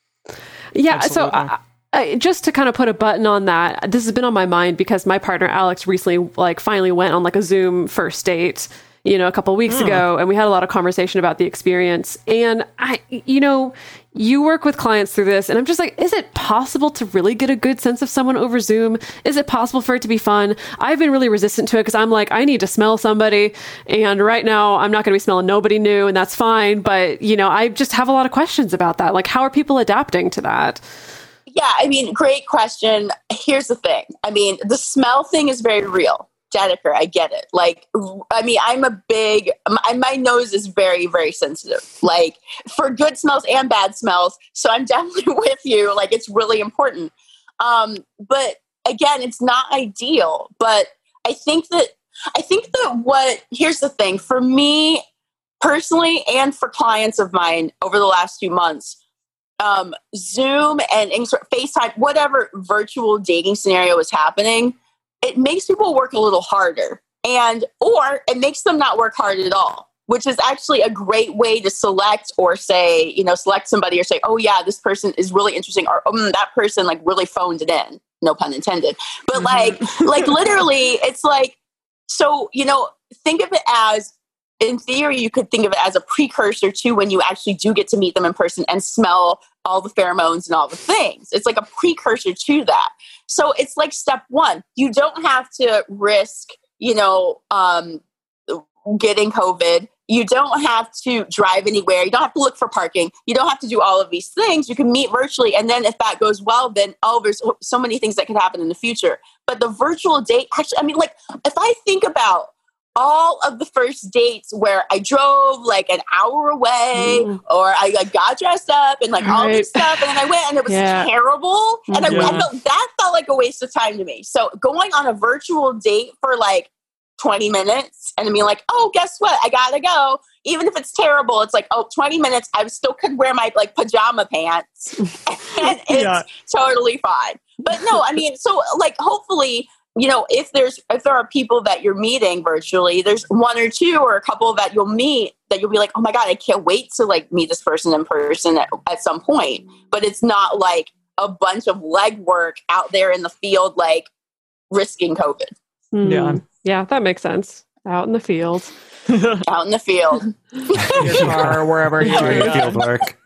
Yeah. Absolutely. So I, I, just to kind of put a button on that, this has been on my mind because my partner Alex recently, like, finally went on like a Zoom first date, you know, a couple of weeks ago, and we had a lot of conversation about the experience. And I, you know, you work with clients through this, and I'm just like, is it possible to really get a good sense of someone over Zoom? Is it possible for it to be fun? I've been really resistant to it because I'm like, I need to smell somebody, and right now I'm not going to be smelling nobody new, and that's fine. But, you know, I just have a lot of questions about that. Like, how are people adapting to that? Yeah, I mean, great question. Here's the thing. I mean, the smell thing is very real. Dedeker, I get it. Like, I mean, I'm a big, my, my nose is very, very sensitive, like for good smells and bad smells. So I'm definitely with you. Like, it's really important. Um, but again, it's not ideal, but I think that, I think that what, here's the thing for me personally, and for clients of mine over the last few months, um, Zoom and FaceTime, whatever virtual dating scenario is happening, it makes people work a little harder, and or it makes them not work hard at all, which is actually a great way to select or say, you know, select somebody or say, oh yeah, this person is really interesting, or um, that person like really phoned it in, no pun intended. But like, like literally, it's like, so, you know, think of it as, in theory, you could think of it as a precursor to when you actually do get to meet them in person and smell all the pheromones and all the things. It's like a precursor to that. So it's like step one. You don't have to risk, you know, um, getting COVID. You don't have to drive anywhere. You don't have to look for parking. You don't have to do all of these things. You can meet virtually. And then if that goes well, then, oh, there's so many things that could happen in the future. But the virtual date, actually, I mean, like, if I think about all of the first dates where I drove like an hour away, mm. or I like got dressed up and like right. all this stuff, and then I went and it was yeah. terrible. And I, yeah. I felt that felt like a waste of time to me. So going on a virtual date for like twenty minutes and I mean like, oh, guess what? I gotta go. Even if it's terrible, it's like, oh, twenty minutes, I still could wear my like pajama pants and it's yeah. totally fine. But no, I mean, so like hopefully, you know, if there's if there are people that you're meeting virtually, there's one or two or a couple that you'll meet that you'll be like, oh my God, I can't wait to like meet this person in person at, at some point. But it's not like a bunch of legwork out there in the field, like risking COVID. Mm. Yeah, yeah, that makes sense. Out in the field, out in the field, your car, wherever you are, doing field work.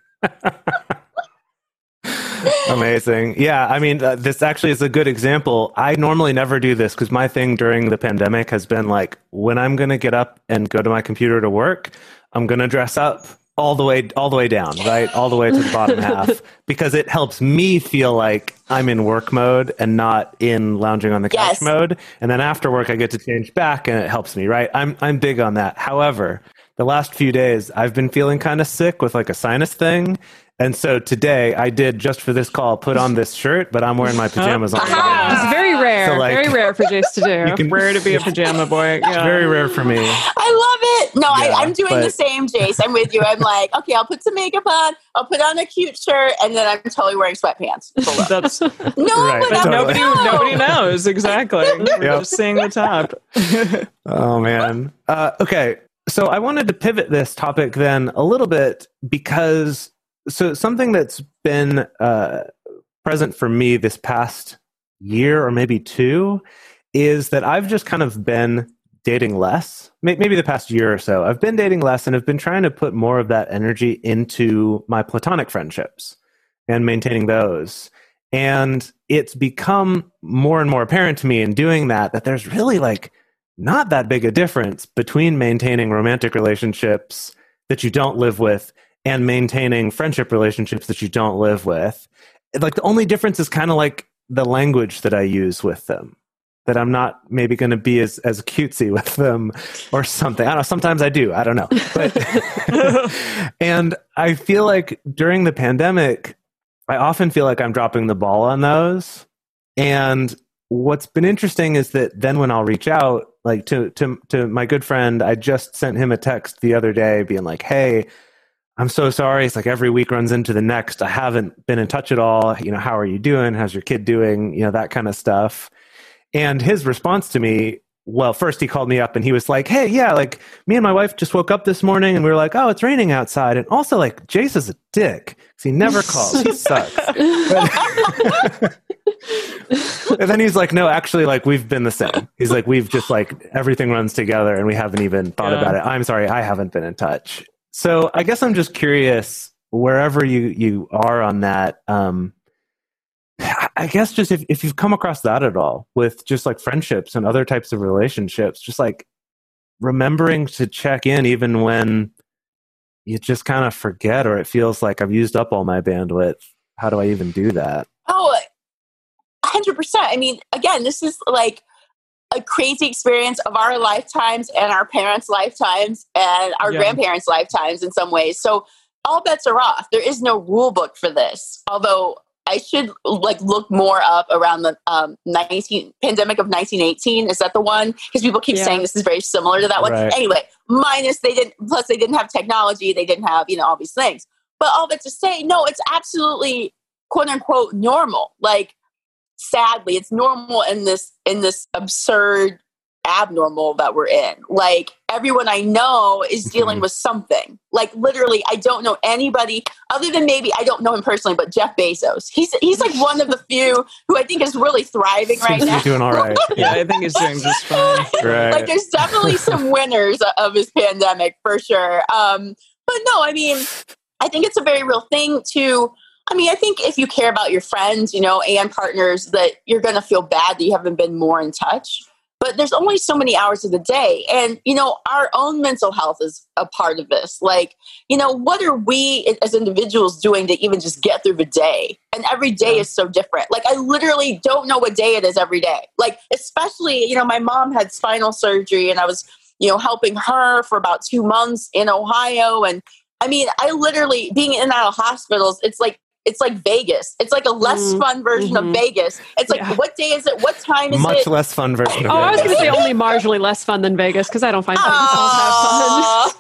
Amazing. Yeah, I mean, uh, this actually is a good example. I normally never do this because my thing during the pandemic has been like, when I'm going to get up and go to my computer to work, I'm going to dress up all the way, all the way down, right? All the way to the bottom half, because it helps me feel like I'm in work mode and not in lounging on the couch yes. mode. And then after work, I get to change back and it helps me, right? I'm, I'm big on that. However, the last few days, I've been feeling kind of sick with like a sinus thing. And so today I did, just for this call, put on this shirt, but I'm wearing my pajamas on. It's very rare. So, like, very rare for Jace to do. You can, Rare to be a pajama boy. Yeah. Very rare for me. I love it. No, Yeah, I, I'm doing but- the same, Jace. I'm with you. I'm like, okay, I'll put some makeup on, I'll put on a cute shirt, and then I'm totally wearing sweatpants. below. That's No, Right, but I'm- totally. nobody. no. Nobody knows exactly. We're Yep. just seeing the top. Oh, man. Uh, okay. So I wanted to pivot this topic then a little bit because so something that's been uh, present for me this past year or maybe two is that I've just kind of been dating less, May- maybe the past year or so. I've been dating less and have been trying to put more of that energy into my platonic friendships and maintaining those. And it's become more and more apparent to me in doing that, that there's really like not that big a difference between maintaining romantic relationships that you don't live with and maintaining friendship relationships that you don't live with. Like the only difference is kind of like the language that I use with them, that I'm not maybe going to be as, as cutesy with them or something. I don't know. Sometimes I do. I don't know. But and I feel like during the pandemic, I often feel like I'm dropping the ball on those. And what's been interesting is that then when I'll reach out, like to, to, to my good friend, I just sent him a text the other day being like, hey, I'm so sorry. It's like every week runs into the next. I haven't been in touch at all. You know, how are you doing? How's your kid doing? You know, that kind of stuff. And his response to me, well, first he called me up and he was like, hey, yeah, like me and my wife just woke up this morning and we were like, oh, it's raining outside. And also like Jace is a dick because he never calls. He sucks. But, and then he's like, no, actually, like we've been the same. He's like, we've just like everything runs together and we haven't even thought Yeah. about it. I'm sorry, I haven't been in touch. So I guess I'm just curious, wherever you, you are on that, um, I guess just if, if you've come across that at all with just like friendships and other types of relationships, just like remembering to check in even when you just kind of forget or it feels like I've used up all my bandwidth. How do I even do that? Oh, one hundred percent. I mean, again, this is like a crazy experience of our lifetimes and our parents' lifetimes and our Yeah. grandparents' lifetimes in some ways. So all bets are off. There is no rule book for this. Although I should like look more up around the um, nineteen pandemic of nineteen eighteen. Is that the one? Because people keep Yeah. saying this is very similar to that one. Right. Anyway, minus they didn't. Plus, they didn't have technology. They didn't have you know all these things. But all that to say, no, it's absolutely quote unquote normal. Like, sadly, it's normal in this in this absurd abnormal that we're in. Like everyone I know is dealing Mhm. with something. Like literally, I don't know anybody other than maybe I don't know him personally, but Jeff Bezos. He's he's like one of the few who I think is really thriving right Seems to now. be doing all right. Yeah, I think he's doing just fine. Right. Like there's definitely some winners of his pandemic for sure. Um, but no, I mean, I think it's a very real thing to. I mean, I think if you care about your friends, you know, and partners, that you're going to feel bad that you haven't been more in touch. But there's only so many hours of the day. And, you know, our own mental health is a part of this. Like, you know, what are we as individuals doing to even just get through the day? And every day is so different. Like, I literally don't know what day it is every day. Like, especially, you know, my mom had spinal surgery and I was, you know, helping her for about two months in Ohio. And I mean, I literally, being in and out of hospitals, it's like, It's like Vegas. It's like a less Mm, fun version mhm. of Vegas. It's like, Yeah. what day is it? What time is Much it? less fun version of Oh, I was it. going to say only marginally less fun than Vegas because I don't find Vegas all that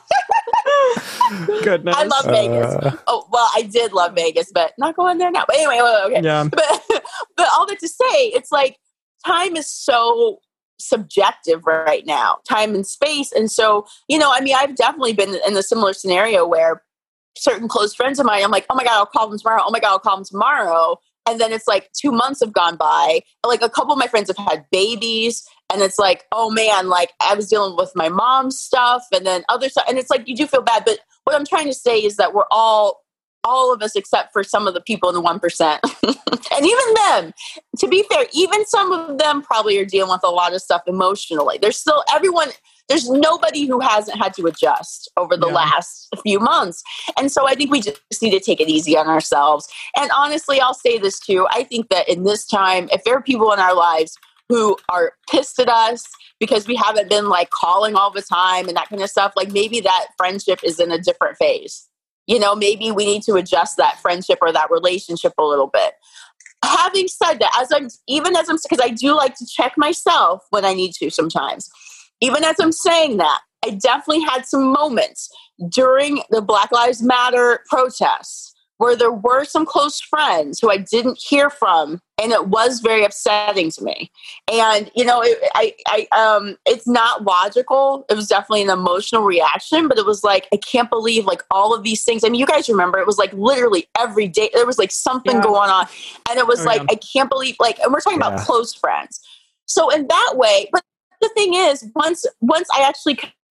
fun. Goodness. I love Vegas. Uh, Oh, well, I did love Vegas, but not going there now. But anyway, well, okay. Yeah. But, but all that to say, it's like time is so subjective right now, time and space. And so, you know, I mean, I've definitely been in a similar scenario where certain close friends of mine, I'm like, oh my God, I'll call them tomorrow. Oh my God, I'll call them tomorrow. And then it's like two months have gone by. Like a couple of my friends have had babies. And it's like, oh man, like I was dealing with my mom's stuff and then other stuff. And it's like, you do feel bad. But what I'm trying to say is that we're all, all of us, except for some of the people in the one percent. And even them, to be fair, even some of them probably are dealing with a lot of stuff emotionally. There's still everyone, there's nobody who hasn't had to adjust over the Yeah. last few months. And so I think we just need to take it easy on ourselves. And honestly, I'll say this too. I think that in this time, if there are people in our lives who are pissed at us because we haven't been like calling all the time and that kind of stuff, like maybe that friendship is in a different phase. you know, maybe we need to adjust that friendship or that relationship a little bit. Having said that, as I'm, even as I'm, because I do like to check myself when I need to sometimes, even as I'm saying that, I definitely had some moments during the Black Lives Matter protests where there were some close friends who I didn't hear from, and it was very upsetting to me. And, you know, it, I, I, um, it's not logical. It was definitely an emotional reaction, but it was like, I can't believe like all of these things. I mean, you guys remember, it was like literally every day, there was like something yeah. going on. And it was oh, like, yeah. I can't believe, like, and we're talking yeah. about close friends. So in that way, but the thing is, once, once I actually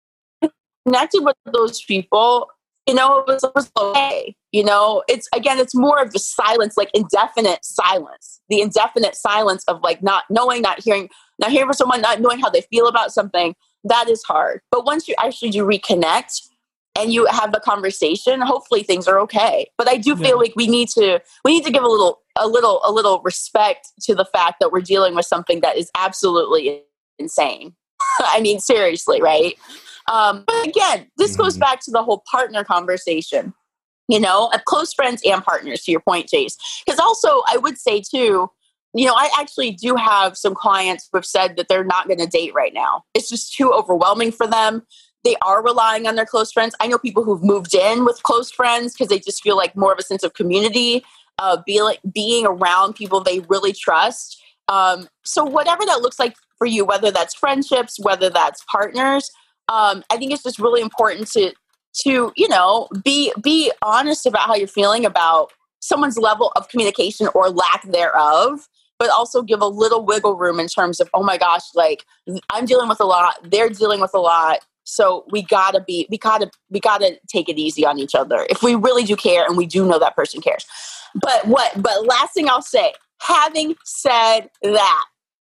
connected with those people, you know, it was, it was okay. You know, it's, again, it's more of the silence, like indefinite silence, the indefinite silence of like not knowing, not hearing, not hearing from someone, not knowing how they feel about something. That is hard. But once you actually do reconnect and you have the conversation, hopefully things are okay. But I do feel yeah. like we need to, we need to give a little, a little, a little respect to the fact that we're dealing with something that is absolutely insane. I mean, seriously, right? Um, but again, this mm-hmm. goes back to the whole partner conversation, you know, of close friends and partners, to your point, Jace. Because also, I would say too, you know, I actually do have some clients who have said that they're not going to date right now. It's just too overwhelming for them. They are relying on their close friends. I know people who've moved in with close friends because they just feel like more of a sense of community, uh, be like, being around people they really trust. Um, so whatever that looks like for you, whether that's friendships, whether that's partners, Um, I think it's just really important to, to, you know, be, be honest about how you're feeling about someone's level of communication or lack thereof, but also give a little wiggle room in terms of, oh my gosh, like I'm dealing with a lot, they're dealing with a lot. So we gotta be, we gotta, we gotta take it easy on each other if we really do care and we do know that person cares. But what, but last thing I'll say, having said that,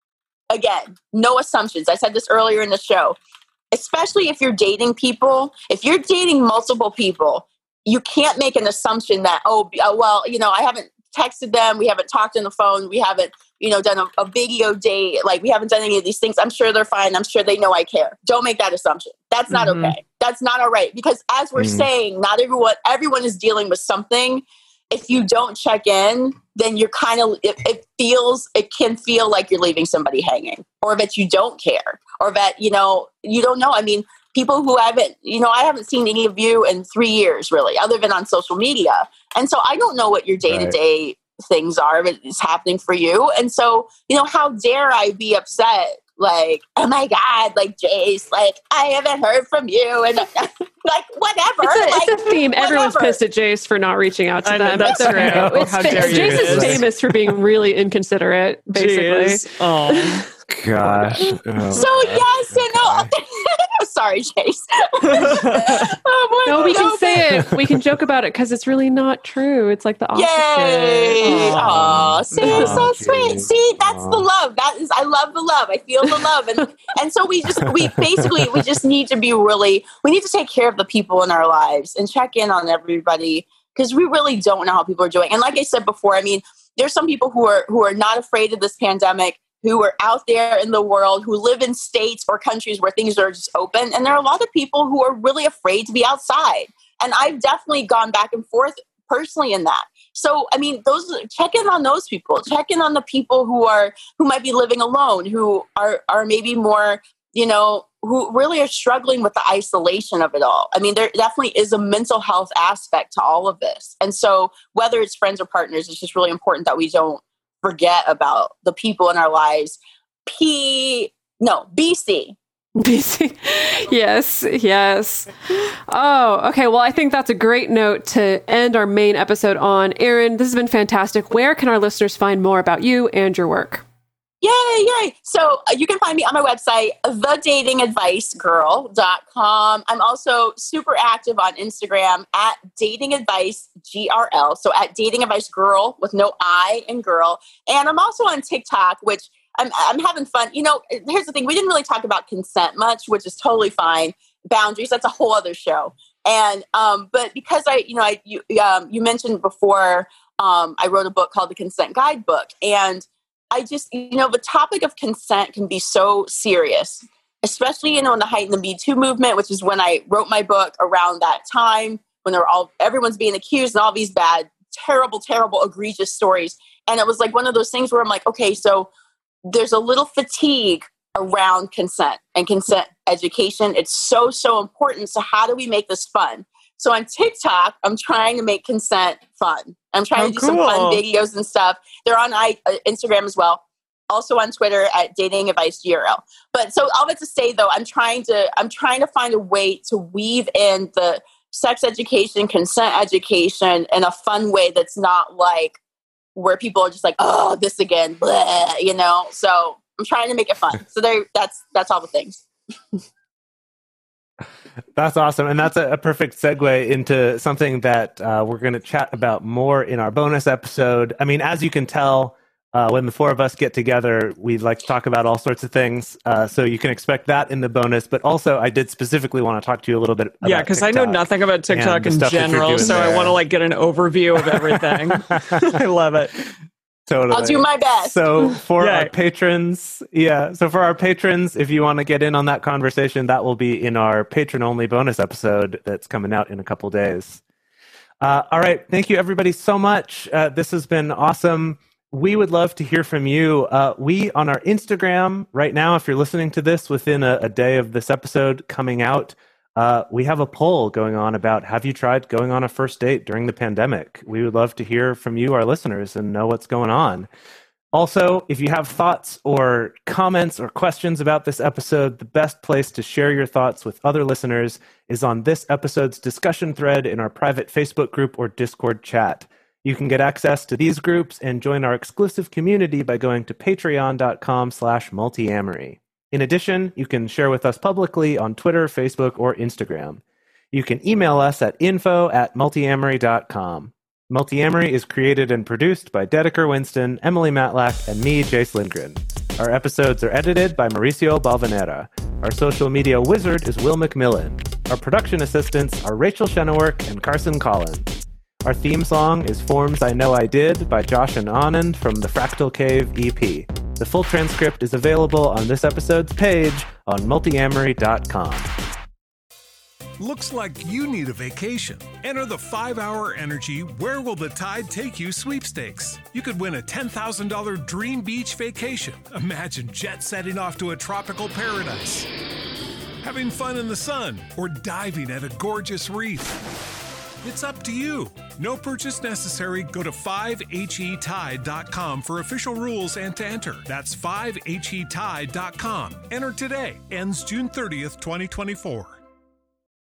again, no assumptions. I said this earlier in the show. Especially if you're dating people, if you're dating multiple people, you can't make an assumption that, oh, well, you know, I haven't texted them. We haven't talked on the phone. We haven't, you know, done a, a video date. Like we haven't done any of these things. I'm sure they're fine. I'm sure they know I care. Don't make that assumption. That's not mm-hmm. okay. That's not all right. Because as we're mm-hmm. saying, not everyone, everyone is dealing with something. If you don't check in, then you're kind of, it, it feels, it can feel like you're leaving somebody hanging, or that you don't care, or that, you know, you don't know. I mean, people who haven't, you know, I haven't seen any of you in three years really, other than on social media. And so I don't know what your day-to-day right. things are that is happening for you. And so, you know, how dare I be upset? Like, oh my God, like Jace, like I haven't heard from you, and like whatever. It's a, like, it's a theme. whatever. Everyone's pissed at Jace for not reaching out to I them. Know, that's true. It's, How dare you? Jace is famous for being really inconsiderate, basically. Oh gosh. Oh, so yes and no. Sorry, Jace. oh, no, we no, can say it. We can joke about it because it's really not true. It's like the opposite. Yay! Aw, see, oh, so geez. sweet. See, that's Aww. the love. That is, I love the love. I feel the love, and and so we just we basically we just need to be really we need to take care of the people in our lives and check in on everybody because we really don't know how people are doing. And like I said before, I mean, there's some people who are who are not afraid of this pandemic, who are out there in the world, who live in states or countries where things are just open. And there are a lot of people who are really afraid to be outside. And I've definitely gone back and forth personally in that. So, I mean, those check in on those people, check in on the people who are, who might be living alone, who are, are maybe more, you know, who really are struggling with the isolation of it all. I mean, there definitely is a mental health aspect to all of this. And so whether it's friends or partners, it's just really important that we don't forget about the people in our lives. P, no, B C. B C. Yes, yes. Oh, okay. Well, I think that's a great note to end our main episode on. Erin, this has been fantastic. Where can our listeners find more about you and your work? Yay, yay. So uh, you can find me on my website, the dating advice girl dot com. I'm also super active on Instagram at dating advice G R L. So at dating advice girl with no I in girl. And I'm also on TikTok, which I'm, I'm having fun. You know, here's the thing. We didn't really talk about consent much, which is totally fine. Boundaries, that's a whole other show. And, um, but because I, you know, I, you, um, you mentioned before, um, I wrote a book called The Consent Guidebook. And I just, you know, the topic of consent can be so serious, especially, you know, in the height of the Me Too movement, which is when I wrote my book around that time. when they're all, everyone's being accused and all these bad, terrible, terrible, egregious stories. And it was like one of those things where I'm like, okay, so there's a little fatigue around consent and consent education. It's so, so important. So how do we make this fun? So on TikTok, I'm trying to make consent fun. I'm trying Oh, to do cool. some fun videos and stuff. They're on I, uh, Instagram as well. Also on Twitter at Dating Advice G R L. But so all that to say though, I'm trying to I'm trying to find a way to weave in the sex education, consent education in a fun way that's not like where people are just like, oh, this again, blah, you know. So I'm trying to make it fun. So there, that's that's all the things. That's awesome. And that's a, a perfect segue into something that uh, we're going to chat about more in our bonus episode. I mean, as you can tell, uh, when the four of us get together, we like to talk about all sorts of things. Uh, so you can expect that in the bonus. But also, I did specifically want to talk to you a little bit about Yeah, because I know nothing about TikTok in general, so there. I want to like get an overview of everything. I love it. Totally. I'll do my best. So for Yeah. our patrons, yeah. So for our patrons, if you want to get in on that conversation, that will be in our patron-only bonus episode that's coming out in a couple days. Uh, all right. Thank you, everybody, so much. Uh, this has been awesome. We would love to hear from you. Uh, we, on our Instagram right now, if you're listening to this within a, a day of this episode coming out, Uh, we have a poll going on about, have you tried going on a first date during the pandemic? We would love to hear from you, our listeners, and know what's going on. Also, if you have thoughts or comments or questions about this episode, the best place to share your thoughts with other listeners is on this episode's discussion thread in our private Facebook group or Discord chat. You can get access to these groups and join our exclusive community by going to patreon.com slash multiamory. In addition, you can share with us publicly on Twitter, Facebook, or Instagram. You can email us at info at multiamory dot com. Multiamory is created and produced by Dedeker Winston, Emily Matlack, and me, Jace Lindgren. Our episodes are edited by Mauricio Balvanera. Our social media wizard is Will McMillan. Our production assistants are Rachel Shenowork and Carson Collins. Our theme song is Forms I Know I Did by Josh and Anand from the Fractal Cave E P. The full transcript is available on this episode's page on multiamory dot com. Looks like you need a vacation. Enter the five hour Energy Where Will the Tide Take You sweepstakes. You could win a ten thousand dollars dream beach vacation. Imagine jet setting off to a tropical paradise, having fun in the sun, or diving at a gorgeous reef. It's up to you. No purchase necessary. Go to five H E tide dot com for official rules and to enter. That's five H E tide dot com. Enter today. Ends June thirtieth, twenty twenty-four.